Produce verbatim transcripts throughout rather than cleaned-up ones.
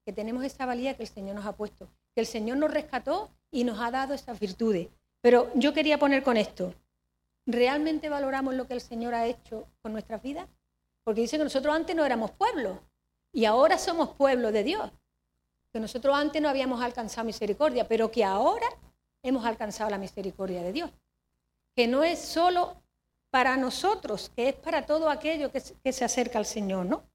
que tenemos esa valía que el Señor nos ha puesto, que el Señor nos rescató y nos ha dado esas virtudes. Pero yo quería poner con esto, ¿realmente valoramos lo que el Señor ha hecho con nuestras vidas? Porque dice que nosotros antes no éramos pueblo y ahora somos pueblo de Dios. Que nosotros antes no habíamos alcanzado misericordia, pero que ahora hemos alcanzado la misericordia de Dios. Que no es solo para nosotros, que es para todo aquello que, que se acerca al Señor, ¿no?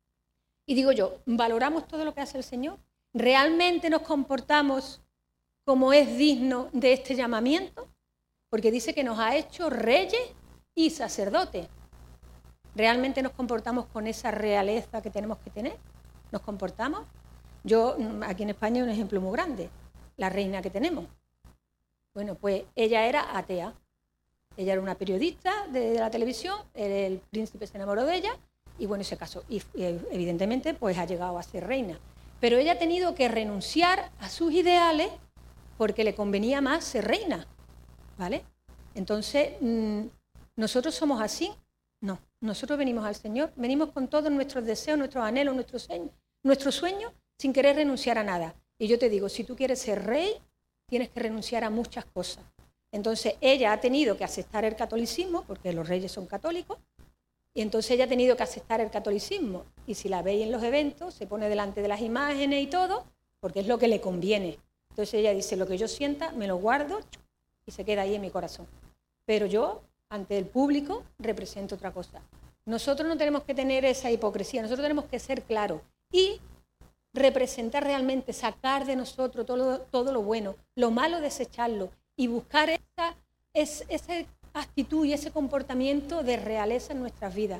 Y digo yo, ¿valoramos todo lo que hace el Señor? ¿Realmente nos comportamos como es digno de este llamamiento? Porque dice que nos ha hecho reyes y sacerdotes. ¿Realmente nos comportamos con esa realeza que tenemos que tener? ¿Nos comportamos? Yo, aquí en España hay un ejemplo muy grande, la reina que tenemos. Bueno, pues ella era atea. Ella era una periodista de, de la televisión, el príncipe se enamoró de ella y bueno, se casó. Y, y evidentemente pues ha llegado a ser reina. Pero ella ha tenido que renunciar a sus ideales porque le convenía más ser reina, ¿vale? Entonces, mmm, ¿nosotros somos así? No, nosotros venimos al Señor, venimos con todos nuestros deseos, nuestros anhelos, nuestros sueños, nuestros sueños, sin querer renunciar a nada. Y yo te digo, si tú quieres ser rey, tienes que renunciar a muchas cosas. Entonces, ella ha tenido que aceptar el catolicismo, porque los reyes son católicos, y entonces ella ha tenido que aceptar el catolicismo. Y si la veis en los eventos, se pone delante de las imágenes y todo, porque es lo que le conviene. Entonces ella dice, lo que yo sienta, me lo guardo y se queda ahí en mi corazón. Pero yo, ante el público, represento otra cosa. Nosotros no tenemos que tener esa hipocresía, nosotros tenemos que ser claros y representar realmente, sacar de nosotros todo, todo lo bueno, lo malo desecharlo y buscar esa, es, esa actitud y ese comportamiento de realeza en nuestras vidas.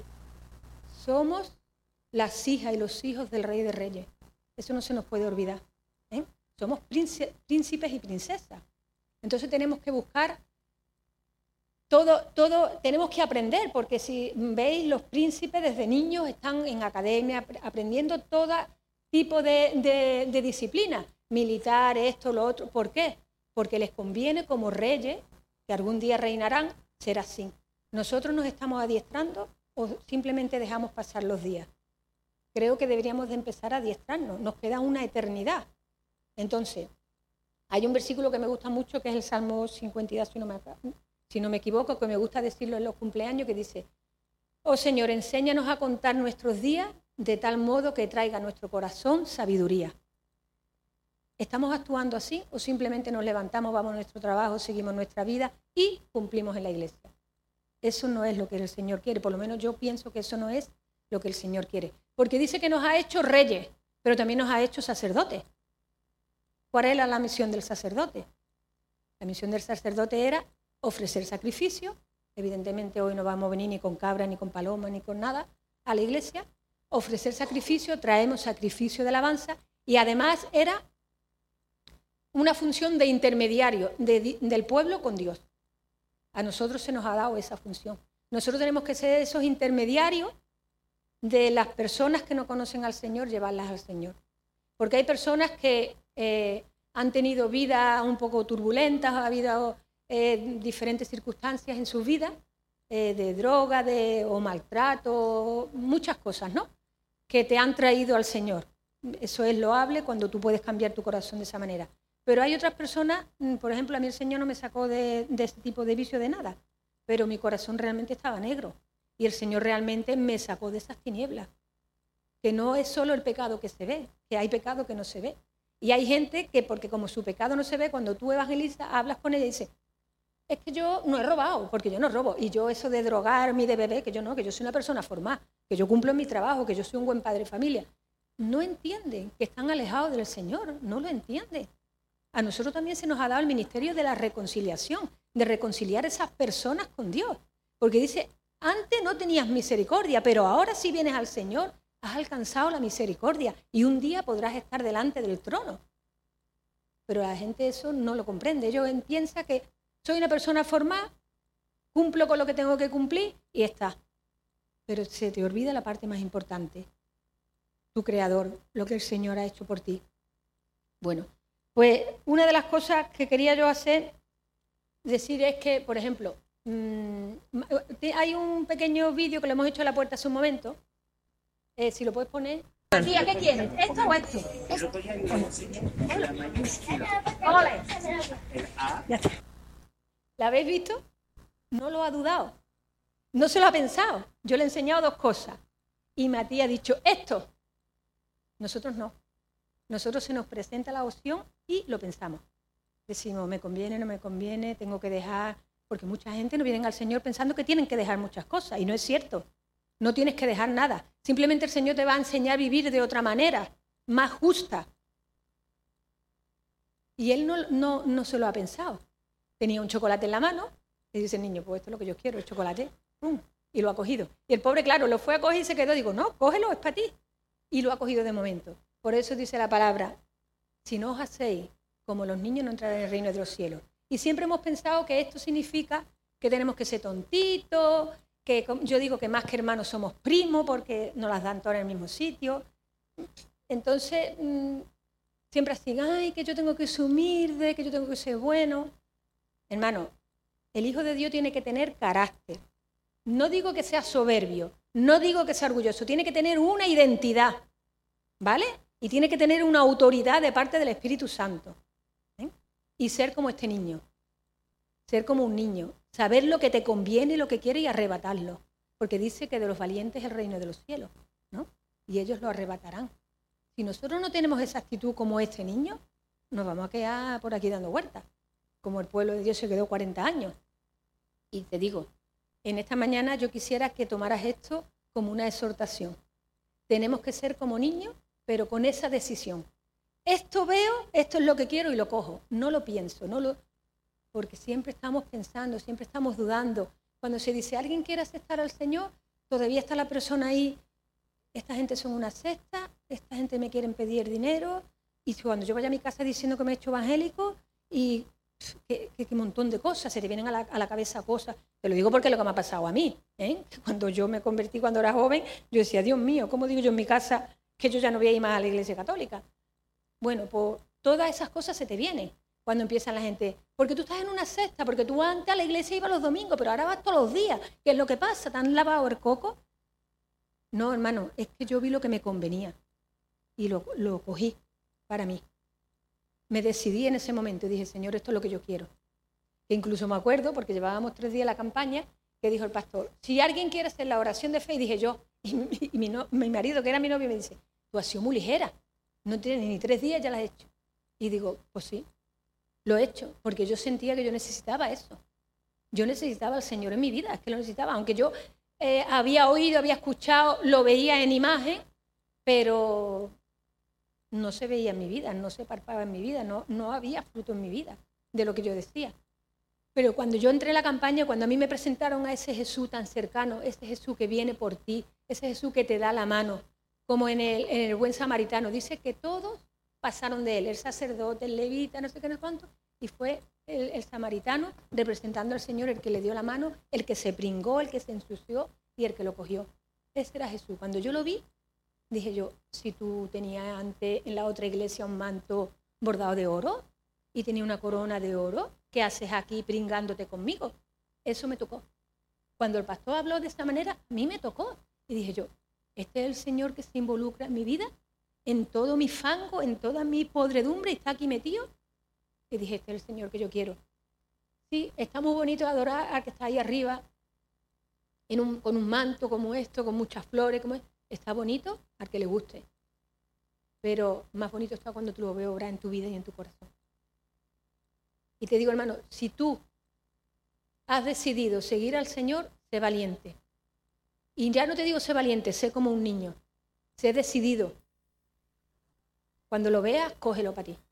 Somos las hijas y los hijos del Rey de Reyes. Eso no se nos puede olvidar, ¿eh? Somos príncipes y princesas. Entonces tenemos que buscar todo, todo, tenemos que aprender, porque si veis, los príncipes desde niños están en academia aprendiendo todo tipo de, de, de disciplina, militar, esto, lo otro. ¿Por qué? Porque les conviene como reyes, que algún día reinarán, ser así. ¿Nosotros nos estamos adiestrando o simplemente dejamos pasar los días? Creo que deberíamos de empezar a adiestrarnos, nos queda una eternidad. Entonces, hay un versículo que me gusta mucho, que es el Salmo cincuenta y dos, si no me, si no me equivoco, que me gusta decirlo en los cumpleaños, que dice, oh Señor, enséñanos a contar nuestros días de tal modo que traiga a nuestro corazón sabiduría. ¿Estamos actuando así o simplemente nos levantamos, vamos a nuestro trabajo, seguimos nuestra vida y cumplimos en la iglesia? Eso no es lo que el Señor quiere, por lo menos yo pienso que eso no es lo que el Señor quiere. Porque dice que nos ha hecho reyes, pero también nos ha hecho sacerdotes. ¿Cuál era la misión del sacerdote? La misión del sacerdote era ofrecer sacrificio. Evidentemente hoy no vamos a venir ni con cabra, ni con paloma, ni con nada a la iglesia. Ofrecer sacrificio, traemos sacrificio de alabanza y además era una función de intermediario de, del pueblo con Dios. A nosotros se nos ha dado esa función. Nosotros tenemos que ser esos intermediarios de las personas que no conocen al Señor, llevarlas al Señor. Porque hay personas que eh, han tenido vidas un poco turbulentas, ha habido eh, diferentes circunstancias en sus vidas, eh, de droga, de, o maltrato, muchas cosas, ¿no?, que te han traído al Señor. Eso es loable cuando tú puedes cambiar tu corazón de esa manera. Pero hay otras personas, por ejemplo, a mí el Señor no me sacó de, de este tipo de vicio de nada, pero mi corazón realmente estaba negro y el Señor realmente me sacó de esas tinieblas. Que no es solo el pecado que se ve, que hay pecado que no se ve. Y hay gente que, porque como su pecado no se ve, cuando tú evangelizas, hablas con ella y dices, es que yo no he robado, porque yo no robo. Y yo eso de drogarme y de beber, que yo no, que yo soy una persona formada, que yo cumplo en mi trabajo, que yo soy un buen padre de familia. No entienden que están alejados del Señor, no lo entienden. A nosotros también se nos ha dado el ministerio de la reconciliación, de reconciliar a esas personas con Dios. Porque dice, antes no tenías misericordia, pero ahora si vienes al Señor, has alcanzado la misericordia y un día podrás estar delante del trono. Pero la gente eso no lo comprende. Ellos piensan que soy una persona formada, cumplo con lo que tengo que cumplir y está. Pero se te olvida la parte más importante, tu Creador, lo que el Señor ha hecho por ti. Bueno, pues una de las cosas que quería yo hacer, decir es que, por ejemplo, mmm, hay un pequeño vídeo que le hemos hecho a la puerta hace un momento. Eh, si lo puedes poner, Tía, ¿qué quieres? ¿Esto o esto? Ole. Ya está. ¿La habéis visto? No lo ha dudado. No se lo ha pensado. Yo le he enseñado dos cosas. Y Matías ha dicho, esto. Nosotros no. Nosotros se nos presenta la opción y lo pensamos. Decimos, me conviene, no me conviene, tengo que dejar... Porque mucha gente no viene al Señor pensando que tienen que dejar muchas cosas. Y no es cierto. No tienes que dejar nada. Simplemente el Señor te va a enseñar a vivir de otra manera, más justa. Y él no, no, no se lo ha pensado. Tenía un chocolate en la mano y dice el niño, pues esto es lo que yo quiero, el chocolate. ¡Pum! Y lo ha cogido. Y el pobre, claro, lo fue a coger y se quedó. Digo, no, cógelo, es para ti. Y lo ha cogido de momento. Por eso dice la palabra, si no os hacéis como los niños, no entrarán en el reino de los cielos. Y siempre hemos pensado que esto significa que tenemos que ser tontitos, que yo digo que más que hermanos somos primos porque nos las dan todas en el mismo sitio. Entonces, mmm, siempre así, ay, que yo tengo que ser humilde, que yo tengo que ser bueno. Hermano, el Hijo de Dios tiene que tener carácter. No digo que sea soberbio, no digo que sea orgulloso, tiene que tener una identidad, ¿vale? Y tiene que tener una autoridad de parte del Espíritu Santo. ¿eh? Y ser como este niño, ser como un niño, saber lo que te conviene, lo que quieres y arrebatarlo. Porque dice que de los valientes es el reino de los cielos, ¿no? Y ellos lo arrebatarán. Si nosotros no tenemos esa actitud como este niño, nos vamos a quedar por aquí dando vueltas, como el pueblo de Dios se quedó cuarenta años. Y te digo, en esta mañana yo quisiera que tomaras esto como una exhortación. Tenemos que ser como niños, pero con esa decisión. Esto veo, esto es lo que quiero y lo cojo. No lo pienso, no lo... porque siempre estamos pensando, siempre estamos dudando. Cuando se dice, ¿alguien quiere aceptar al Señor? Todavía está la persona ahí, esta gente son una secta, esta gente me quieren pedir dinero, y cuando yo vaya a mi casa diciendo que me he hecho evangélico, y qué, qué, qué montón de cosas, se te vienen a la, a la cabeza cosas. Te lo digo porque es lo que me ha pasado a mí. ¿eh? Cuando yo me convertí, cuando era joven, yo decía, Dios mío, ¿cómo digo yo en mi casa que yo ya no voy a ir más a la iglesia católica? Bueno, pues todas esas cosas se te vienen. Cuando empieza la gente, porque tú estás en una secta, porque tú antes a la iglesia ibas los domingos, pero ahora vas todos los días. ¿Qué es lo que pasa? ¿Te han lavado el coco? No, hermano, es que yo vi lo que me convenía y lo, lo cogí para mí. Me decidí en ese momento y dije, Señor, esto es lo que yo quiero. Que incluso me acuerdo, porque llevábamos tres días la campaña, que dijo el pastor, si alguien quiere hacer la oración de fe, y dije yo, y, y, y mi, no, mi marido, que era mi novio, me dice, tú has sido muy ligera, no tienes ni tres días, ya la has hecho. Y digo, pues sí. Lo he hecho, porque yo sentía que yo necesitaba eso. Yo necesitaba al Señor en mi vida, es que lo necesitaba. Aunque yo eh, había oído, había escuchado, lo veía en imagen, pero no se veía en mi vida, no se palpaba en mi vida, no, no había fruto en mi vida de lo que yo decía. Pero cuando yo entré en la campaña, cuando a mí me presentaron a ese Jesús tan cercano, ese Jesús que viene por ti, ese Jesús que te da la mano, como en el, en el buen samaritano, dice que todos pasaron de él, el sacerdote, el levita, no sé qué, no sé cuánto, y fue el, el samaritano representando al Señor, el que le dio la mano, el que se pringó, el que se ensució y el que lo cogió. Ese era Jesús. Cuando yo lo vi, dije yo, si tú tenías antes en la otra iglesia un manto bordado de oro y tenía una corona de oro, ¿qué haces aquí pringándote conmigo? Eso me tocó. Cuando el pastor habló de esta manera, a mí me tocó. Y dije yo, este es el Señor que se involucra en mi vida, en todo mi fango, en toda mi podredumbre, está aquí metido. Y dije, este es el Señor que yo quiero. Sí, está muy bonito adorar al que está ahí arriba, en un, con un manto como esto, con muchas flores, como es. Está bonito al que le guste. Pero más bonito está cuando tú lo ves obrar en tu vida y en tu corazón. Y te digo, hermano, si tú has decidido seguir al Señor, sé valiente. Y ya no te digo sé valiente, sé como un niño. Sé decidido. Cuando lo veas, cógelo para ti.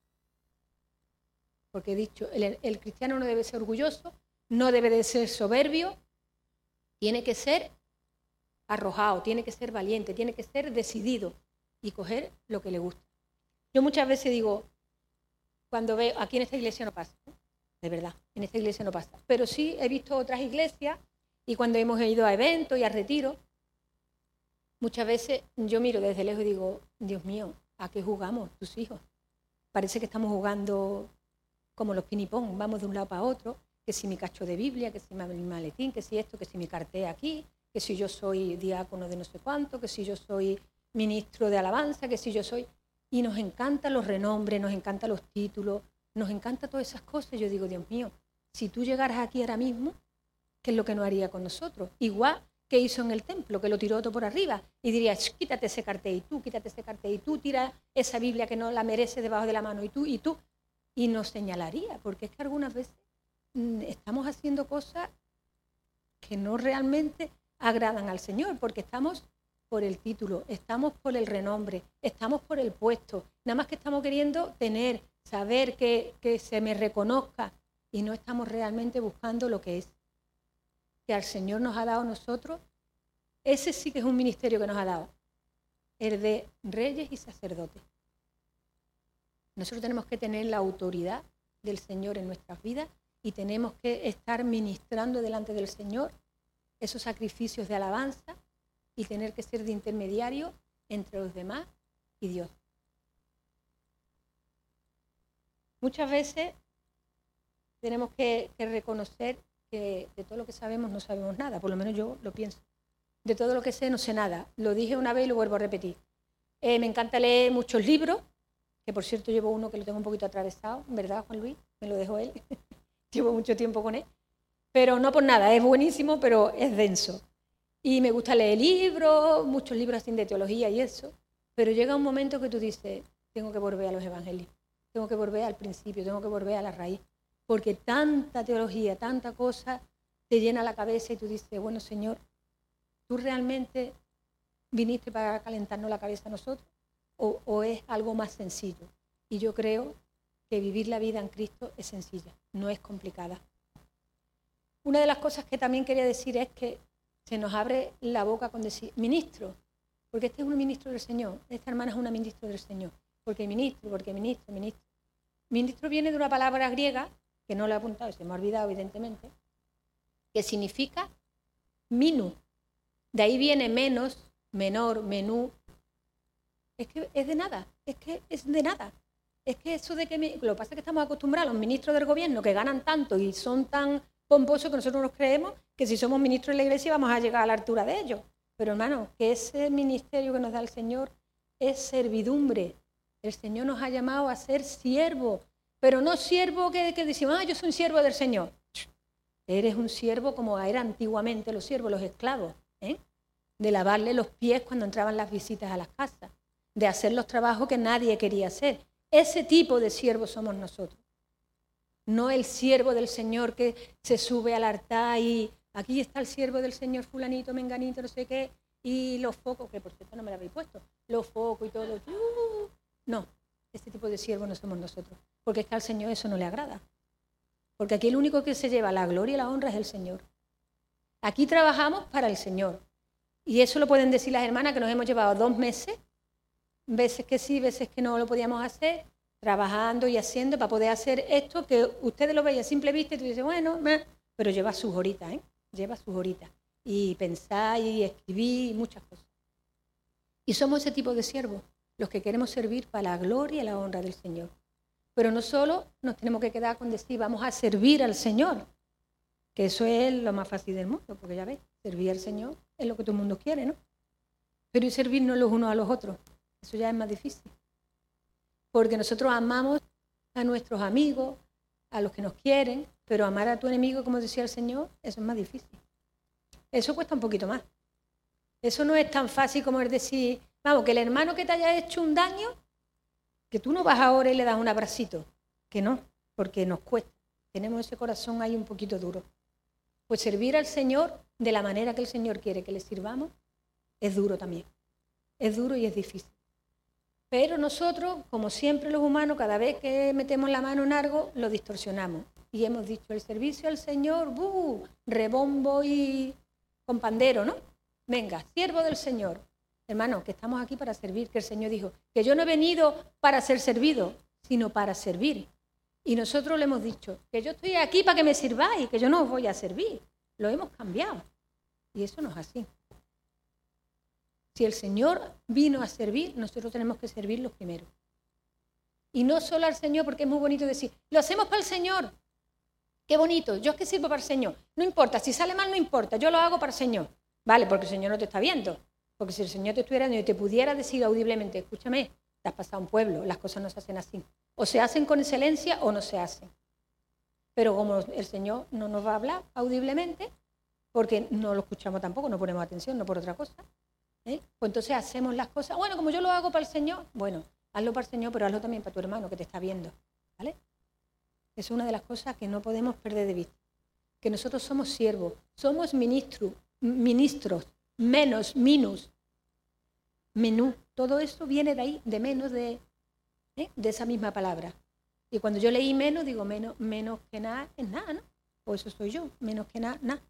Porque he dicho, el, el cristiano no debe ser orgulloso, no debe de ser soberbio, tiene que ser arrojado, tiene que ser valiente, tiene que ser decidido y coger lo que le gusta. Yo muchas veces digo, cuando veo, aquí en esta iglesia no pasa, ¿eh? De verdad, en esta iglesia no pasa. Pero sí he visto otras iglesias y cuando hemos ido a eventos y a retiros, muchas veces yo miro desde lejos y digo, Dios mío, ¿a qué jugamos tus hijos? Parece que estamos jugando como los pinipón, vamos de un lado para otro, que si mi cacho de Biblia, que si mi maletín, que si esto, que si mi cartel aquí, que si yo soy diácono de no sé cuánto, que si yo soy ministro de alabanza, que si yo soy... Y nos encantan los renombres, nos encantan los títulos, nos encantan todas esas cosas. Yo digo, Dios mío, si tú llegaras aquí ahora mismo, ¿qué es lo que no haría con nosotros? Igual que hizo en el templo, que lo tiró todo por arriba y diría, quítate ese cartel y tú, quítate ese cartel y tú, tira esa Biblia que no la merece debajo de la mano y tú, y tú. Y nos señalaría, porque es que algunas veces mmm, estamos haciendo cosas que no realmente agradan al Señor, porque estamos por el título, estamos por el renombre, estamos por el puesto, nada más que estamos queriendo tener, saber que, que se me reconozca y no estamos realmente buscando lo que es. Que al Señor nos ha dado a nosotros, ese sí que es un ministerio que nos ha dado, el de reyes y sacerdotes. Nosotros tenemos que tener la autoridad del Señor en nuestras vidas y tenemos que estar ministrando delante del Señor esos sacrificios de alabanza y tener que ser de intermediario entre los demás y Dios. Muchas veces tenemos que, que reconocer que de todo lo que sabemos no sabemos nada, por lo menos yo lo pienso. De todo lo que sé no sé nada. Lo dije una vez y lo vuelvo a repetir. Eh, me encanta leer muchos libros, que por cierto llevo uno que lo tengo un poquito atravesado, ¿verdad, Juan Luis? Me lo dejó él. Llevo mucho tiempo con él. Pero no por nada, es buenísimo, pero es denso. Y me gusta leer libros, muchos libros así de teología y eso, pero llega un momento que tú dices, tengo que volver a los evangelios, tengo que volver al principio, tengo que volver a la raíz, porque tanta teología, tanta cosa te llena la cabeza y tú dices, bueno, Señor, ¿tú realmente viniste para calentarnos la cabeza a nosotros o, o es algo más sencillo? Y yo creo que vivir la vida en Cristo es sencilla, no es complicada. Una de las cosas que también quería decir es que se nos abre la boca con decir, ministro, porque este es un ministro del Señor, esta hermana es una ministro del Señor, porque ministro, porque ministro, ministro. Ministro viene de una palabra griega, que no la he apuntado, se me ha olvidado evidentemente, que significa minu. De ahí viene menos, menor, menú. Es que es de nada, es que es de nada. Es que eso de que... Me, lo que pasa es que estamos acostumbrados a los ministros del gobierno que ganan tanto y son tan pomposos que nosotros nos creemos que si somos ministros de la iglesia vamos a llegar a la altura de ellos. Pero hermano, que ese ministerio que nos da el Señor es servidumbre. El Señor nos ha llamado a ser siervos, pero no siervo que, que decimos, ah, yo soy un siervo del Señor. Eres un siervo como eran antiguamente los siervos, los esclavos, ¿eh? De lavarle los pies cuando entraban las visitas a las casas, de hacer los trabajos que nadie quería hacer. Ese tipo de siervos somos nosotros. No el siervo del Señor que se sube al altar y aquí está el siervo del Señor fulanito, menganito, no sé qué, y los focos, que por cierto no me lo habéis puesto, los focos y todo. Uh, no, este tipo de siervos no somos nosotros, porque es que al Señor eso no le agrada. Porque aquí el único que se lleva la gloria y la honra es el Señor. Aquí trabajamos para el Señor. Y eso lo pueden decir las hermanas que nos hemos llevado dos meses, veces que sí, veces que no lo podíamos hacer, trabajando y haciendo para poder hacer esto que ustedes lo veis a simple vista y tú dices, bueno, meh, pero lleva sus horitas, ¿eh? Lleva sus horitas. Y pensar y escribir y muchas cosas. Y somos ese tipo de siervos, los que queremos servir para la gloria y la honra del Señor. Pero no solo nos tenemos que quedar con decir, vamos a servir al Señor, que eso es lo más fácil del mundo, porque ya ves, servir al Señor es lo que todo el mundo quiere, ¿no? Pero y servirnos los unos a los otros, eso ya es más difícil. Porque nosotros amamos a nuestros amigos, a los que nos quieren, pero amar a tu enemigo, como decía el Señor, eso es más difícil. Eso cuesta un poquito más. Eso no es tan fácil como es decir, vamos, que el hermano que te haya hecho un daño, que tú no vas ahora y le das un abracito. Que no, porque nos cuesta. Tenemos ese corazón ahí un poquito duro. Pues servir al Señor de la manera que el Señor quiere que le sirvamos es duro también. Es duro y es difícil. Pero nosotros, como siempre los humanos, cada vez que metemos la mano en algo, lo distorsionamos. Y hemos dicho, el servicio al Señor, ¡buh! Rebombo y con pandero, ¿no? Venga, siervo del Señor. Hermano, que estamos aquí para servir, que el Señor dijo, que yo no he venido para ser servido, sino para servir. Y nosotros le hemos dicho, que yo estoy aquí para que me sirváis, que yo no os voy a servir. Lo hemos cambiado. Y eso no es así. Si el Señor vino a servir, nosotros tenemos que servirlo primero. Y no solo al Señor, porque es muy bonito decir, lo hacemos para el Señor. Qué bonito, yo es que sirvo para el Señor. No importa, si sale mal no importa, yo lo hago para el Señor. Vale, porque el Señor no te está viendo. Porque si el Señor te estuviera y te pudiera decir audiblemente, escúchame, te has pasado un pueblo, las cosas no se hacen así. O se hacen con excelencia o no se hacen. Pero como el Señor no nos va a hablar audiblemente, porque no lo escuchamos tampoco, no ponemos atención, no por otra cosa, ¿eh? Pues entonces hacemos las cosas, bueno, como yo lo hago para el Señor, bueno, hazlo para el Señor, pero hazlo también para tu hermano que te está viendo, ¿vale? Es una de las cosas que no podemos perder de vista. Que nosotros somos siervos, somos ministros, ministros, menos, minus, menú. Todo esto viene de ahí, de menos, de, ¿eh? de esa misma palabra. Y cuando yo leí menos, digo, menos, menos que nada es nada, ¿no? O eso soy yo, menos que nada, nada.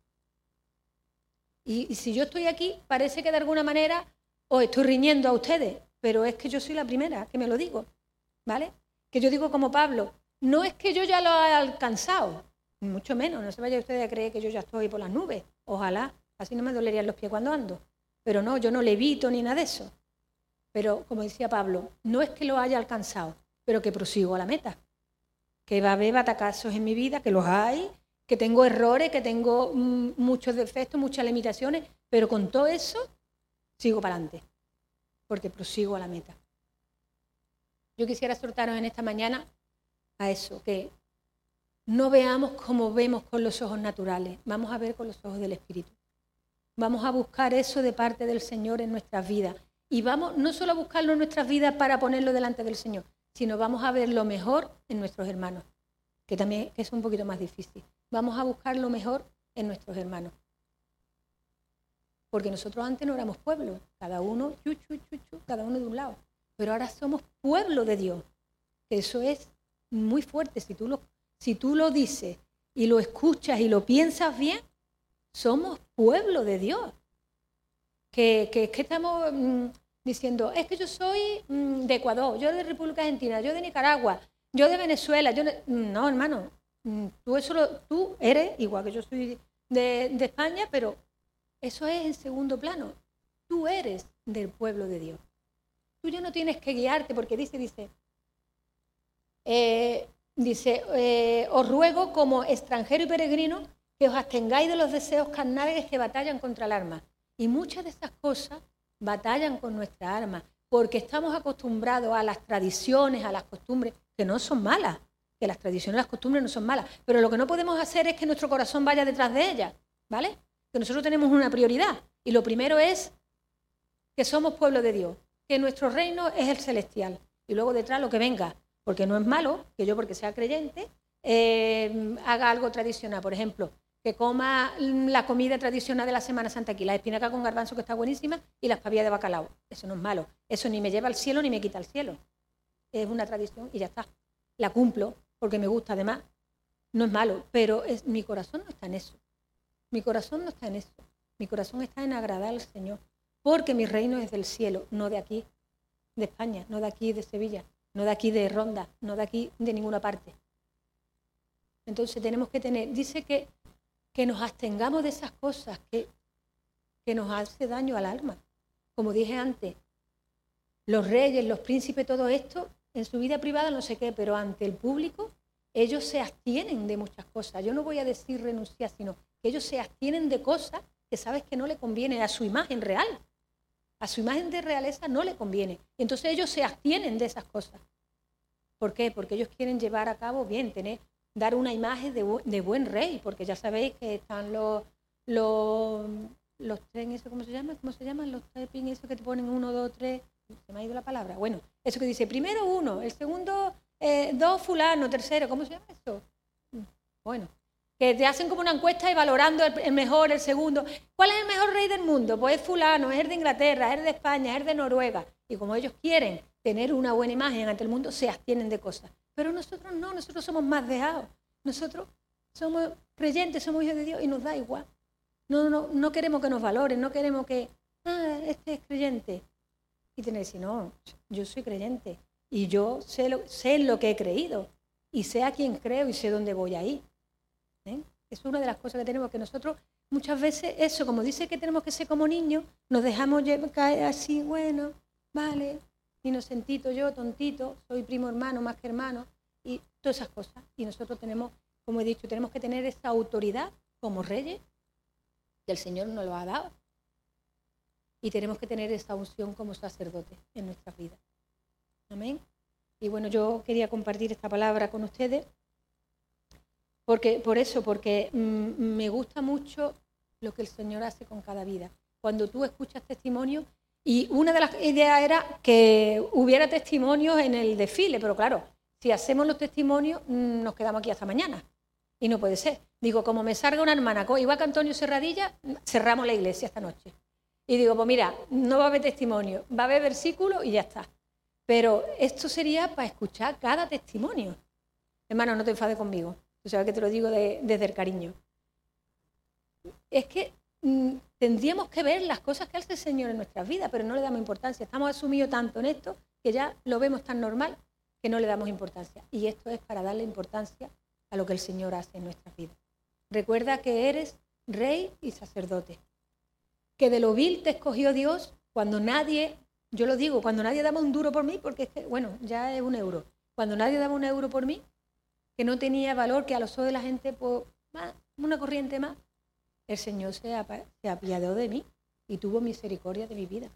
Y, y si yo estoy aquí, parece que de alguna manera os estoy riñendo a ustedes, pero es que yo soy la primera que me lo digo, ¿vale? Que yo digo como Pablo, no es que yo ya lo haya alcanzado, mucho menos, no se vayan ustedes a creer que yo ya estoy por las nubes, ojalá, así no me dolerían los pies cuando ando, pero no, yo no levito ni nada de eso. Pero, como decía Pablo, no es que lo haya alcanzado, pero que prosigo a la meta. Que va a haber batacazos en mi vida, que los hay, que tengo errores, que tengo mmm, muchos defectos, muchas limitaciones, pero con todo eso sigo para adelante, porque prosigo a la meta. Yo quisiera exhortaros en esta mañana a eso, que no veamos como vemos con los ojos naturales, vamos a ver con los ojos del Espíritu. Vamos a buscar eso de parte del Señor en nuestras vidas. Y vamos no solo a buscarlo en nuestras vidas para ponerlo delante del Señor, sino vamos a ver lo mejor en nuestros hermanos, que también es un poquito más difícil. Vamos a buscar lo mejor en nuestros hermanos. Porque nosotros antes no éramos pueblo, cada uno, chu, chu, chu, chu, cada uno de un lado. Pero ahora somos pueblo de Dios. Eso es muy fuerte. Si tú lo, si tú lo dices y lo escuchas y lo piensas bien, somos pueblo de Dios. Que, que, que estamos mmm, diciendo, es que yo soy mmm, de Ecuador, yo de República Argentina, yo de Nicaragua, yo de Venezuela. Yo de... No, hermano, tú, eso lo, tú eres, igual que yo soy de, de España, pero eso es en segundo plano. Tú eres del pueblo de Dios. Tú ya no tienes que guiarte, porque dice, dice, eh, dice, eh, os ruego como extranjero y peregrino que os abstengáis de los deseos carnales que batallan contra el alma. Y muchas de esas cosas batallan con nuestra alma, porque estamos acostumbrados a las tradiciones, a las costumbres, que no son malas, que las tradiciones y las costumbres no son malas, pero lo que no podemos hacer es que nuestro corazón vaya detrás de ellas, ¿vale? Que nosotros tenemos una prioridad, y lo primero es que somos pueblo de Dios, que nuestro reino es el celestial, y luego detrás lo que venga, porque no es malo que yo, porque sea creyente, eh, haga algo tradicional, por ejemplo, que coma la comida tradicional de la Semana Santa aquí, la espinaca con garbanzo que está buenísima y las pavillas de bacalao. Eso no es malo. Eso ni me lleva al cielo ni me quita al cielo. Es una tradición y ya está. La cumplo porque me gusta además. No es malo, pero es, mi corazón no está en eso. Mi corazón no está en eso. Mi corazón está en agradar al Señor. Porque mi reino es del cielo, no de aquí, de España, no de aquí de Sevilla, no de aquí de Ronda, no de aquí de ninguna parte. Entonces tenemos que tener, dice que que nos abstengamos de esas cosas que, que nos hace daño al alma. Como dije antes, los reyes, los príncipes, todo esto, en su vida privada no sé qué, pero ante el público, ellos se abstienen de muchas cosas. Yo no voy a decir renunciar, sino que ellos se abstienen de cosas que sabes que no le conviene a su imagen real. A su imagen de realeza no le conviene. Entonces ellos se abstienen de esas cosas. ¿Por qué? Porque ellos quieren llevar a cabo bien, tener... dar una imagen de, de buen rey, porque ya sabéis que están los los, los tren, eso ¿cómo se llama? ¿Cómo se llaman? Los tapping, eso que te ponen uno, dos, tres, se me ha ido la palabra. Bueno, eso que dice primero uno, el segundo eh, dos fulano, tercero, ¿cómo se llama eso? Bueno, que te hacen como una encuesta y valorando el, el mejor, el segundo. ¿Cuál es el mejor rey del mundo? Pues es fulano, es el de Inglaterra, es el de España, es el de Noruega. Y como ellos quieren tener una buena imagen ante el mundo, se abstienen de cosas. Pero nosotros no, nosotros somos más dejados. Nosotros somos creyentes, somos hijos de Dios y nos da igual. No, no, no queremos que nos valoren, no queremos que, ah, este es creyente. Y tener que decir, no, yo soy creyente y yo sé lo, sé lo que he creído y sé a quién creo y sé dónde voy a ir. ¿Eh? Es una de las cosas que tenemos, que nosotros muchas veces eso, como dice que tenemos que ser como niños, nos dejamos caer así, bueno, vale, inocentito yo, tontito, soy primo hermano más que hermano, y todas esas cosas. Y nosotros tenemos, como he dicho, tenemos que tener esa autoridad como reyes que el Señor nos lo ha dado. y tenemos que tener esa unción como sacerdote en nuestras vidas. Amén. Y bueno, yo quería compartir esta palabra con ustedes porque, por eso, porque mmm, me gusta mucho lo que el Señor hace con cada vida. Cuando tú escuchas testimonios, y una de las ideas era que hubiera testimonios en el desfile, pero claro, si hacemos los testimonios nos quedamos aquí hasta mañana y no puede ser. Digo, como me salga una hermana igual que Antonio Serradilla, cerramos la iglesia esta noche. Y digo, pues mira, no va a haber testimonio, va a haber versículos y ya está. Pero esto sería para escuchar cada testimonio. Hermano, no te enfades conmigo, tú sabes que te lo digo de, desde el cariño. Es que mmm, tendríamos que ver las cosas que hace el Señor en nuestras vidas, pero no le damos importancia. Estamos asumidos tanto en esto que ya lo vemos tan normal que no le damos importancia. Y esto es para darle importancia a lo que el Señor hace en nuestras vidas. Recuerda que eres rey y sacerdote. Que de lo vil te escogió Dios cuando nadie, yo lo digo, cuando nadie daba un duro por mí, porque es que, bueno, ya es un euro. Cuando nadie daba un euro por mí, que no tenía valor, que a los ojos de la gente, pues, más, una corriente más, el Señor se, apa- se apiadó de mí y tuvo misericordia de mi vida.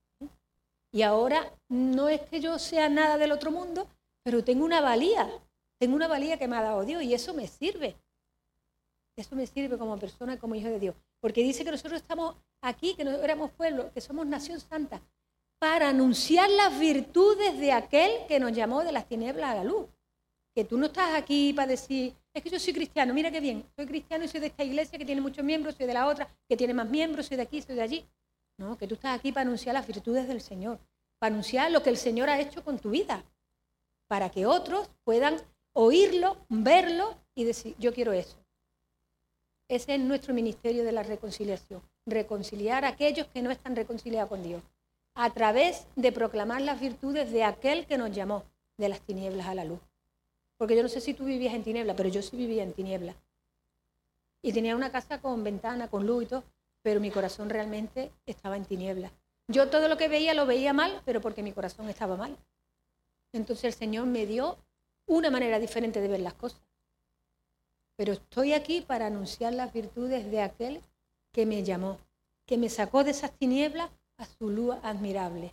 Y ahora no es que yo sea nada del otro mundo, pero tengo una valía, tengo una valía que me ha dado Dios y eso me sirve. Eso me sirve como persona y como hijo de Dios. Porque dice que nosotros estamos aquí, que no éramos pueblo, que somos nación santa, para anunciar las virtudes de aquel que nos llamó de las tinieblas a la luz. Que tú no estás aquí para decir, es que yo soy cristiano, mira qué bien, soy cristiano y soy de esta iglesia que tiene muchos miembros, soy de la otra que tiene más miembros, soy de aquí, soy de allí. No, que tú estás aquí para anunciar las virtudes del Señor, para anunciar lo que el Señor ha hecho con tu vida, para que otros puedan oírlo, verlo y decir, yo quiero eso. Ese es nuestro ministerio de la reconciliación, reconciliar a aquellos que no están reconciliados con Dios, a través de proclamar las virtudes de aquel que nos llamó de las tinieblas a la luz. Porque yo no sé si tú vivías en tinieblas, pero yo sí vivía en tinieblas. Y tenía una casa con ventana, con luz y todo, pero mi corazón realmente estaba en tinieblas. Yo todo lo que veía lo veía mal, pero porque mi corazón estaba mal. Entonces el Señor me dio una manera diferente de ver las cosas. Pero estoy aquí para anunciar las virtudes de aquel que me llamó, que me sacó de esas tinieblas a su luz admirable.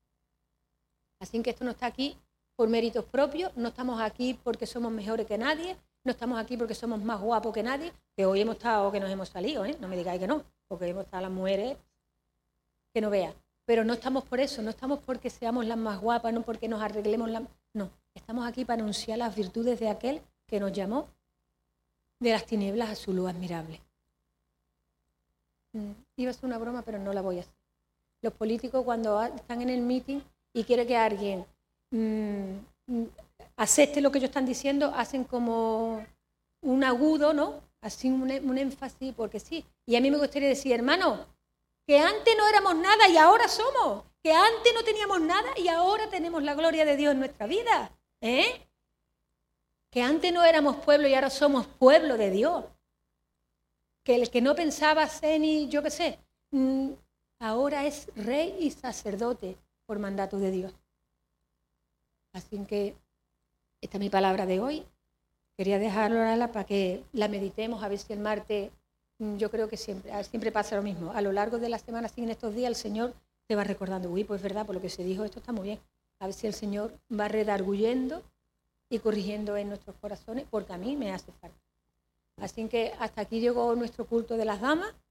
Así que esto no está aquí por méritos propios, no estamos aquí porque somos mejores que nadie, no estamos aquí porque somos más guapos que nadie, que hoy hemos estado o que nos hemos salido, ¿eh? No me digáis que no, porque hemos estado las mujeres que no vean. Pero no estamos por eso, no estamos porque seamos las más guapas, no porque nos arreglemos la... No, estamos aquí para anunciar las virtudes de aquel que nos llamó de las tinieblas a su luz admirable. Mm, iba a ser una broma, pero no la voy a hacer. Los políticos cuando están en el meeting y quieren que alguien mmm, acepte lo que ellos están diciendo, hacen como un agudo, ¿no? Así un, un énfasis, porque sí. Y a mí me gustaría decir, hermano, que antes no éramos nada y ahora somos. Que antes no teníamos nada y ahora tenemos la gloria de Dios en nuestra vida. ¿Eh? Que antes no éramos pueblo y ahora somos pueblo de Dios. Que el que no pensaba ser ni yo qué sé, mmm, ahora es rey y sacerdote por mandato de Dios. Así que esta es mi palabra de hoy. Quería dejarla para que la meditemos, a ver si el martes, yo creo que siempre, siempre pasa lo mismo. A lo largo de la semana, así en estos días, el Señor te va recordando, uy, pues es verdad, por lo que se dijo, esto está muy bien. A ver si el Señor va redarguyendo y corrigiendo en nuestros corazones, porque a mí me hace falta. Así que hasta aquí llegó nuestro culto de las damas.